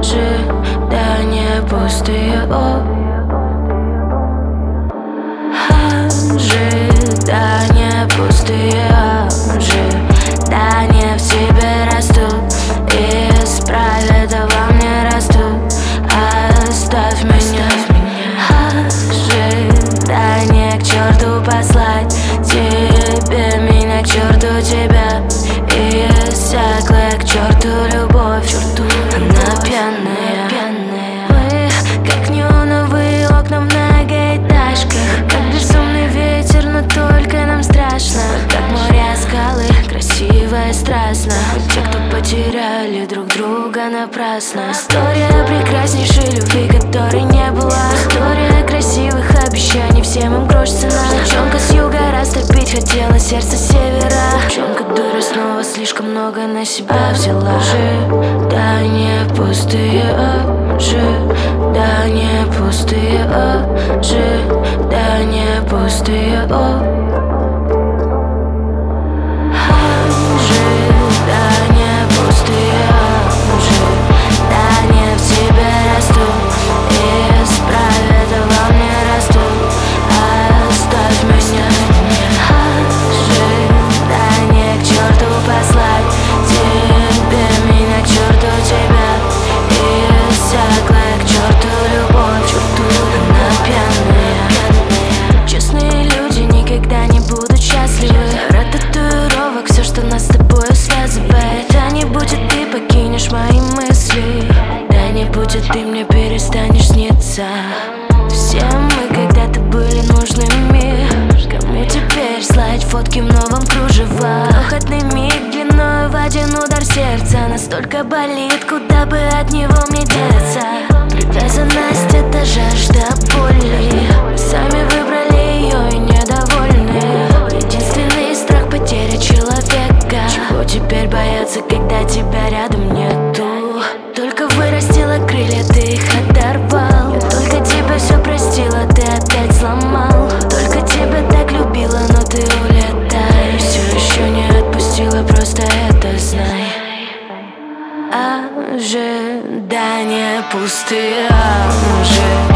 ожидания пустые, ожидания пустые, ожидания в тебе растут, исправят, а во мне растут. Оставь меня, ожидания к черту послать тебе, меня к черту тебя. И иссякла к черту любовь, она пьяная. Мы как неоновые окна в многоэтажках, как безумный ветер, но только нам страшно. Как моря, скалы, красиво и страстно. Мы те, кто потеряли друг друга напрасно. История прекраснейшей любви, которой не было. История красивых обещаний, всем им грош цена. Девчонка с юга растопить хотела сердце севера. Девчонка дура снова слишком много на себя взяла. Ожидания пустые, ожидания пустые, ожидания пустые, ожидания пустые, ожидания в тебе растут, исправят, а во мне растут. Оставь меня, ожидания к черту послать тебе, меня к черту тебя. И иссякла к черту любовь, она пьяная. Честные люди никогда не будут счастливы. Рад татуировок, все, что нас с тобой связывает. Да не будет, ты покинешь мои мысли. Да не будет, ты мне перестанешь сниться. Все мы когда-то были нужными. Кому теперь слать фотки в новом кружева? Крохотный миг длиной в один удар сердца настолько болит, куда бы от него мне деться. Привязанность — это жажда боли. Мы сами выбрали ее и недовольны. Единственный страх — потеря человека. Чего теперь бояться, когда тебя рядом нету? Только вырастила крылья, ты их оторвал. Я только тебе все простила, ты опять сломал. Только тебя так любила, но ты улетай. Все еще не отпустила, просто это знай. Ожидания пустые,